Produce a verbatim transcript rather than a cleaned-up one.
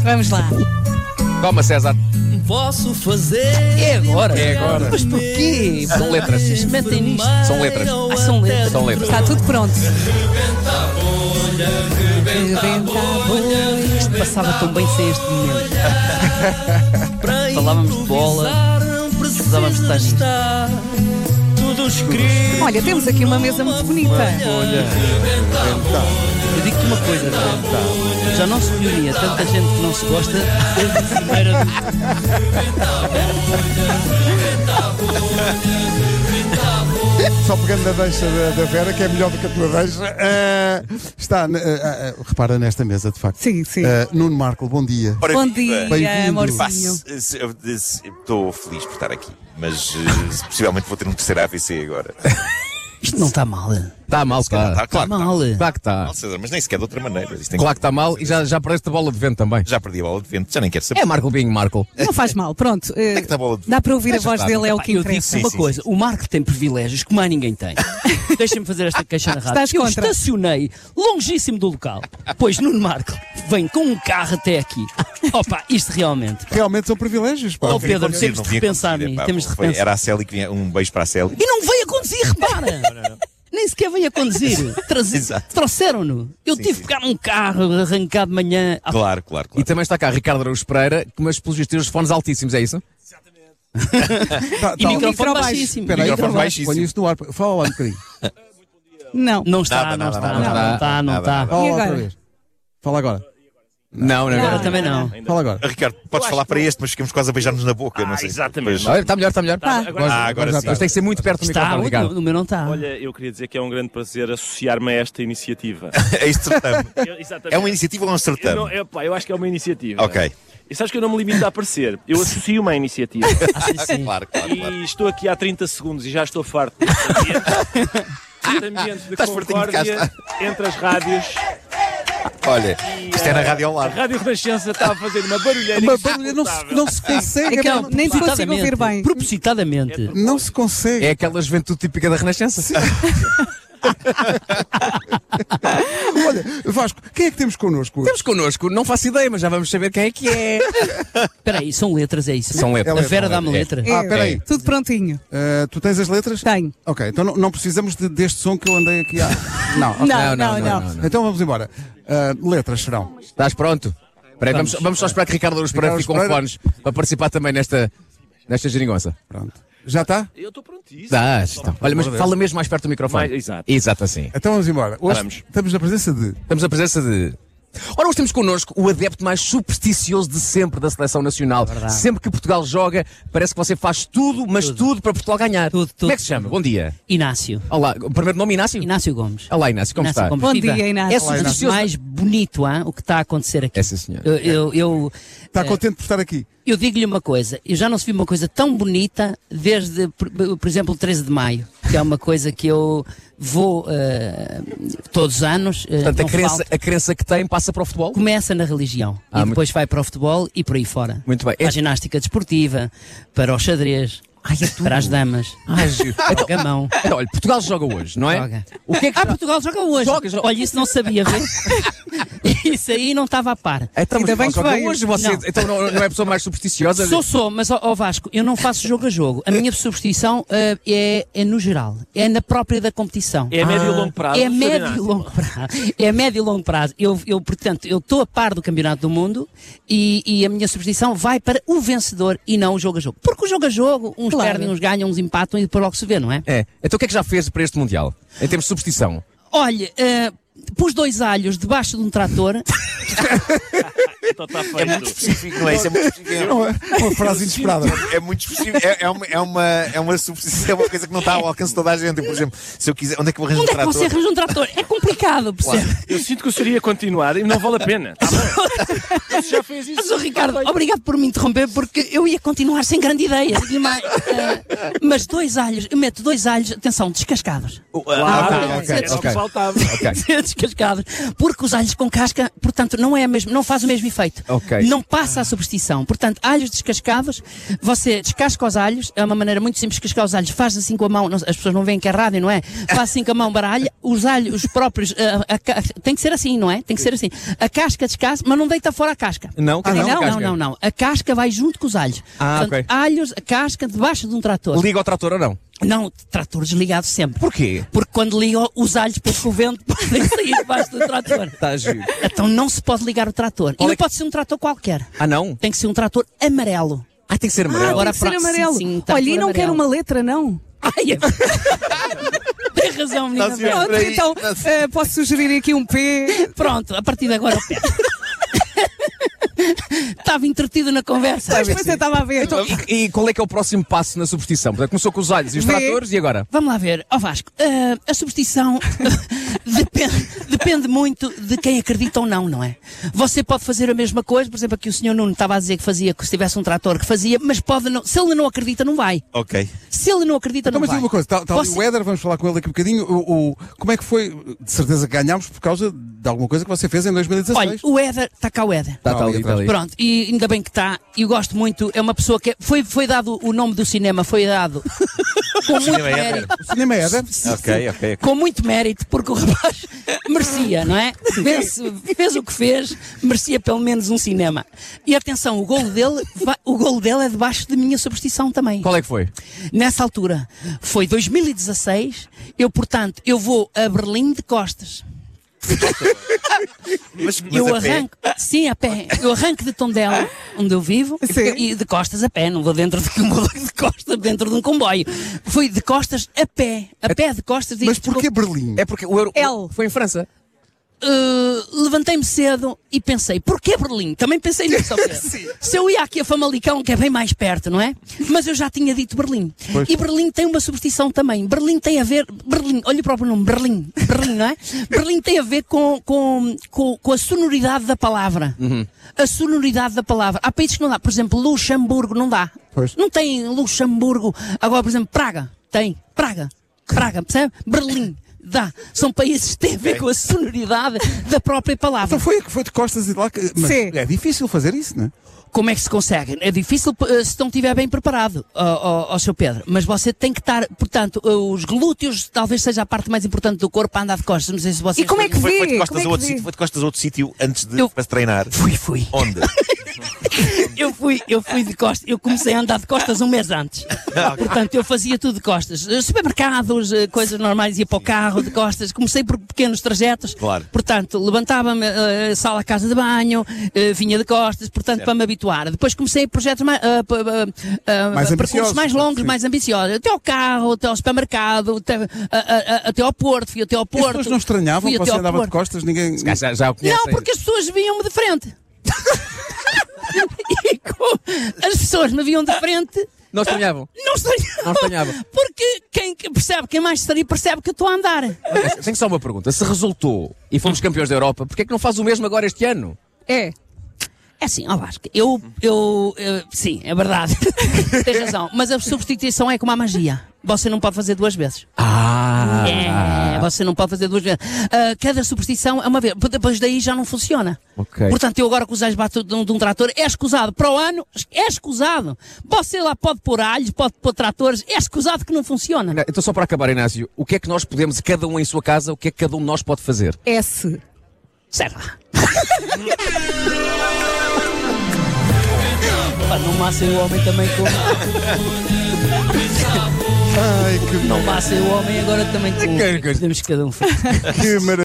Vamos lá. Toma, César. Posso fazer. É agora. É agora. Mas porquê? São letras. Vocês metem nisto. São letras. Ah, são letras. São letras. Está tudo pronto. Isto passava tão bem sem este momento. Falávamos de bola, precisávamos de estar nisto. Tudo escrito. Olha, temos aqui uma mesa muito bonita. Olha, Eu digo-te uma coisa, já não se reunia tanta gente que não se gosta desde a primeira. só pegando na deixa da, da Vera, que é melhor do que a tua deixa. Uh, está, uh, uh, repara nesta mesa, de facto. Sim, sim. Uh, Nuno Marco, bom dia. Ora, Bom viva. dia, Bem-vindo. amorzinho. Estou feliz por estar aqui, mas uh, possivelmente vou ter um terceiro A V C agora. Isto não está mal. Está mal, está. Está Está claro. mal. Claro que está. Não, César, mas nem sequer de outra maneira. Isto tem Claro que está mal e já, já perdeste a bola de vento também. Já perdi a bola de vento, já nem quero saber. É Marco Binho, Marco. Não faz mal, pronto. Uh, que está a bola de- dá para ouvir a Deixa voz estar, dele, é o não que Eu digo interessa. uma sim, coisa, o Marco tem privilégios que mais ninguém tem. Deixem-me fazer esta queixa na rádio. Estás Eu contra? estacionei longíssimo do local, pois Nuno Marco vem com um carro até aqui. Opa, isto realmente. Realmente são privilégios, pá. Oh, Pedro, Conduzir, temos não de vinha repensar conduzir, nisso, pá, temos de foi- repensar. Era a Célia que vinha, um beijo para a Célia. E não veio a conduzir, repara! Nem sequer veio a conduzir. Traze- Exato. Trouxeram-no. Eu Sim, tive sim. que pegar um carro arrancado de manhã. Ah, Claro, claro, E claro. também está cá Ricardo Araújo Pereira, que mas pelos vistos tem os fones altíssimos, é isso? Tá, E tá. microfone micro baixo. baixíssimo. Espera aí, Microfone põe baixíssimo. isso no ar. Fala lá um bocadinho. Não. Não está, Nada, não nada, está, nada, não nada. está, não Nada, está. nada. Fala E lá outra agora? vez. Fala agora. Não, não, Agora não. também não. Fala agora. Ah, Ricardo, podes falar para este, mas ficamos quase a beijar-nos na boca. não sei. exatamente. Olha, está melhor, está melhor. Tá. Agora, Ah, agora já sim. Mas tem que ser muito perto do Está, microfone, o, Ricardo. o meu não está. Olha, eu queria dizer que é um grande prazer associar-me a esta iniciativa. É este certame. Eu- exatamente. É uma iniciativa ou um Eu, certame? não, eu, pá, eu acho que é uma iniciativa. Ok. E sabes que eu não me limito a aparecer. Eu associo-me à iniciativa. Ah, sim, sim. Claro, claro, claro. E estou aqui há trinta segundos e já estou farto deste ambiente. Este ambiente de Estás fartinho de concórdia casa. entre as rádios. Olha, isto é na rádio ao A lado. Rádio Renascença está a fazer uma barulheira Uma barulheira não se, insuportável. não se consegue. É que pá, não- nem te consigo Propositadamente. ouvir bem. Propositadamente. Não se consegue. É aquela juventude típica da Renascença. Olha, Vasco, quem é que temos connosco hoje? Temos connosco, não faço ideia, mas já vamos saber quem é que é. Espera aí, são letras, é isso? São letras. A Vera dá-me letras. Ah, espera aí. Tudo prontinho. Uh, tu tens as letras? Tenho. Ok, então não, não precisamos de- deste som que eu andei aqui a... Não, ok. Não, não, não. Então vamos embora. Uh, letras serão. Estás pronto? Espera aí, vamos, vamos só esperar que Ricardo Araújo Pereira fique com Pereira. fones para participar também nesta, nesta geringonça. Pronto. Já está? Eu estou prontíssimo. Estás, então. Olha, mas fala mesmo mais perto do microfone. Mais- exato. Exato assim. Então vamos embora. Hoje Vamos. estamos na presença de... Estamos na presença de... Ora, hoje temos connosco o adepto mais supersticioso de sempre da Seleção Nacional. Sempre que Portugal joga, parece que você faz tudo, mas tudo, para Portugal ganhar. Tudo, tudo. Como é que se chama? Bom dia. Inácio. Olá, o primeiro nome Inácio? Inácio Gomes. Olá, Inácio, como Inácio está? Gomes. Bom Viva. dia, Inácio. É Olá, o Inácio. mais bonito, hein, o que está a acontecer aqui. É, sim, senhor. Eu, eu, eu, Está contente por estar aqui? eu digo-lhe uma coisa, eu já não se vi uma coisa tão bonita desde, por, por exemplo, o treze de maio, que é uma coisa que eu vou eh, todos os anos. eh, Portanto, a não crença, falta. a crença que tem passa para o futebol? Começa na religião Ah, e depois vai para o futebol e por aí fora. Muito bem. Para a ginástica desportiva, para o xadrez, Ai, é tudo. para as damas, Ah, giro. para o Então, gamão. então, olha, Portugal joga hoje, não é? Joga. O que é que Ah, Portugal joga hoje. Joga, joga. Olha, isso não sabia ver. Isso aí não estava a par. Então, Ainda mas bem que joga veio. hoje, você, Não. então não, não é a pessoa mais supersticiosa? Sou, sou, mas ó ó Vasco, eu não faço jogo a jogo. A minha superstição ah, é, é no geral, é na própria da competição. É a médio e longo prazo. É a Sr. médio e Inácio. longo prazo. É a médio e longo prazo. Eu, eu portanto, eu estou a par do Campeonato do Mundo e, e a minha superstição vai para o vencedor e não o jogo a jogo. Porque o jogo a jogo, uns Claro. perdem, uns ganham, uns empatam e depois logo se vê, não é? É. Então o que é que já fez para este Mundial? Em termos de superstição? Olha, ah, pus dois alhos debaixo de um trator. Então está feito. É muito específico, não é? Isso é muito específico. Não, é uma frase inesperada. É muito específico. É, é uma, é, uma, é, uma superstição, é uma coisa que não está ao alcance de toda a gente. Por exemplo, se eu quiser, onde é que eu arranjo um Onde é que você trator? arranja um trator? É complicado, percebe? Eu sinto que o senhor ia continuar e não vale a pena. Tá bom? Você já fez isso. Mas, oh, Ricardo, obrigado por me interromper, porque eu ia continuar sem grande ideia. Digo-lhe mais, ah, mas dois alhos, eu meto dois alhos, atenção, descascados. Ah, ok, Era ok, o que ok. faltava. Descascados. Porque os alhos com casca, portanto, não é mesmo, não faz o mesmo efeito. feito. Ok. Não passa a superstição. Portanto, alhos descascados, você descasca os alhos, é uma maneira muito simples de descascar os alhos, faz assim com a mão, não, as pessoas não veem que é rádio, não é? Faz assim com a mão, baralha, os alhos, os próprios, a, a, a, tem que ser assim, não é? Tem que ser assim. A casca descasca, mas não deita fora a casca. Não, Ah, não, não, casca. não, não, não. A casca vai junto com os alhos. Ah, Portanto, ok. alhos, a casca debaixo de um trator. Liga ao trator ou não? Não, trator desligado sempre. Porquê? Porque quando ligam os alhos para o vento podem sair debaixo do trator. Está a giro. Então não se pode ligar o trator. E Qual não é que- pode ser um trator qualquer. Ah, não? Tem que ser um trator amarelo. Ah, tem que ser Ah, amarelo. Agora tem que ser pra- amarelo. sim, sim, trator Olha, e não quero amarelo. uma letra, não. Ai, é... Tem razão, menina. Nós Vera. íamos- Pronto, aí, então não eh, posso sugerir aqui um P. Pronto, a partir de agora o pé. Estava entretido na conversa. Mas você estava a ver. Então, e, e qual é que é o próximo passo na superstição? Portanto, começou com os alhos e os Vê. tratores e agora? Vamos lá ver, ó Vasco, eh, a superstição depende, depende muito de quem acredita ou não, não é? Você pode fazer a mesma coisa, por exemplo, aqui o senhor Nuno estava a dizer que fazia, que se tivesse um trator que fazia, mas pode não, se ele não acredita, não vai. Ok. Se ele não acredita, Então, não mas vai. diga uma coisa, está, está ali Você- o Éder, vamos falar com ele daqui um bocadinho. O, o- como é que foi? De certeza que ganhámos por causa de alguma coisa que você fez em dois mil e dezasseis. Olha, o Éder, está cá o Éder. Está tá ali, está ali. Pronto, e ainda bem que está, e eu gosto muito, é uma pessoa que é- foi, foi dado o nome do cinema, foi dado com muito cinema Éder. mérito. O cinema Éder? Ok, ok, ok. Com muito mérito, porque o rapaz merecia, não é? Fez, fez o que fez, merecia pelo menos um cinema. E atenção, o golo dele, va- o golo dele é debaixo da minha superstição também. Qual é que foi? Nessa altura, foi dois mil e dezasseis, eu, portanto, eu vou a Berlim de costas. Mas, mas eu a pé? arranco, sim, a pé. Eu arranco de Tondela, onde eu vivo, Sim. e de costas a pé. Não vou dentro de, não vou de costas dentro de um comboio. Fui de costas a pé, a pé de costas. Mas porquê Berlim? É porque o euro L. foi em França. Uh, levantei-me cedo e pensei, porquê Berlim? Também pensei nisso. ao Pedro. Se eu ia aqui a Famalicão, que é bem mais perto, não é? Mas eu já tinha dito Berlim. Pois. E Berlim tem uma superstição também. Berlim tem a ver, Berlim, olha o próprio nome, Berlim, Berlim, não é? Berlim tem a ver com, com, com, com a sonoridade da palavra. A sonoridade da palavra. Há países que não dá. Por exemplo, Luxemburgo não dá. Pois. Não tem Luxemburgo. Agora, por exemplo, Praga. Tem. Praga. Praga, percebe? Berlim. Dá. São países que têm a ver com a sonoridade da própria palavra. Então foi, foi de costas e de lá. que- Mas Sim. é difícil fazer isso, não é? Como é que se consegue? É difícil eh, se não estiver bem preparado, ó ó, ó, seu Pedro. Mas você tem que estar, portanto, eh, os glúteos talvez seja a parte mais importante do corpo para andar de costas. Não sei se você. E como é que Foi, foi, de vê? costas Como é a que outro vê? sítio, foi de costas a outro sítio antes de Eu- para se treinar. Fui, fui. Onde? Eu fui, eu fui de costas. Eu comecei a andar de costas um mês antes. Portanto, eu fazia tudo de costas. Eh, Supermercados, eh, coisas normais, ia para o carro de costas. Comecei por pequenos trajetos. Claro. Portanto, levantava-me, eh, sala, casa de banho, eh, vinha de costas, portanto, para me habituar. Depois comecei projetos mais, ah, pa- ah, ah, Mais percursos ambiciosos, mais longos, sim. mais ambiciosos. Até ao carro, até ao supermercado, até, ah, ah, ah, até ao Porto, fui até ao E as Porto. pessoas não estranhavam fui que até você ao andava de Porto. costas, ninguém. Já, já o conhecem. Não, porque as pessoas viam-me de frente. E como as pessoas me viam de frente, Não estranhavam. não estranhavam. Não estranhava. Porque quem percebe, quem mais estaria, percebe que eu estou a andar. Tenho só uma pergunta. Se resultou e fomos campeões da Europa, porquê é que não faz o mesmo agora este ano? É. É assim, ó Vasco, eu, eu, eu- sim, é verdade. Tens razão. Mas a substituição é como a magia. Você não pode fazer duas vezes. Ah! É, você não pode fazer duas vezes. Ah, cada superstição é uma vez. Depois daí já não funciona. Ok. Portanto, eu agora com os alhos bato de um, de um trator, é escusado. Para o ano, é escusado. Você lá pode pôr alhos, pode pôr tratores, é escusado que não funciona. Então, só para acabar, Inácio, o que é que nós podemos, cada um em sua casa, o que é que cada um de nós pode fazer? S. Sei lá. Pá, não massem o homem também com. Ai, que, Não massem o homem agora também com. Temos cada um. que maravilha.